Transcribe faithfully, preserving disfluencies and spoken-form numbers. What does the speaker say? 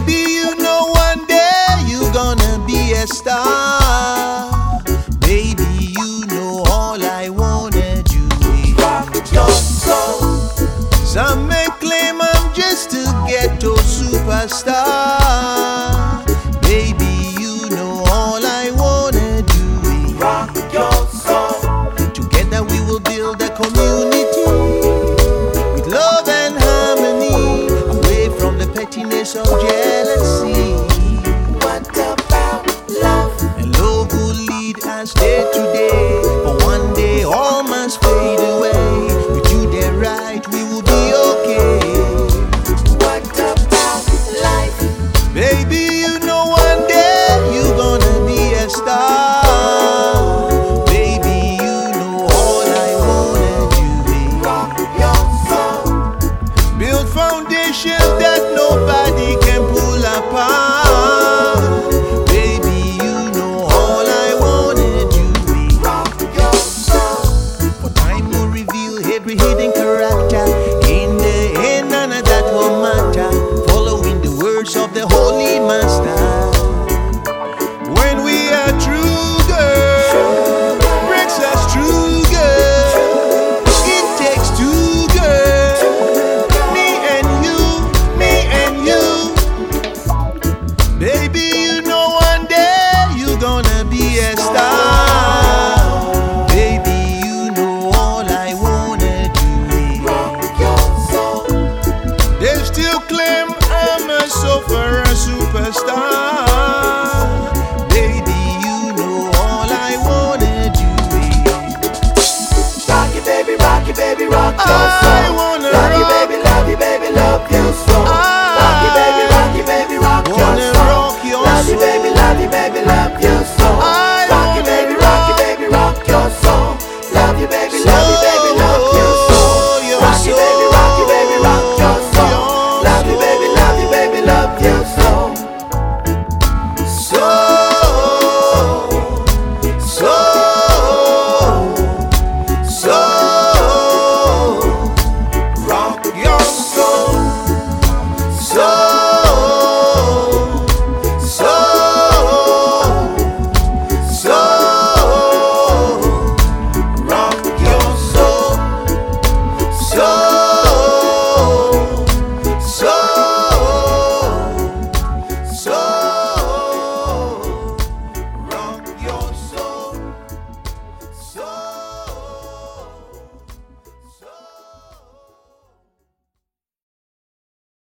Baby, you know one day you gonna be a star. Baby, you know all I wanna do is rock your soul. Some may claim I'm just a ghetto superstar. Baby, you know all I wanna do is rock your soul. Together we will build a community with love and harmony, away from the pettiness of jealousy. What about love? And love will lead us day to day, but one day all must fade away. With you there right, we will be okay. What about life? Baby,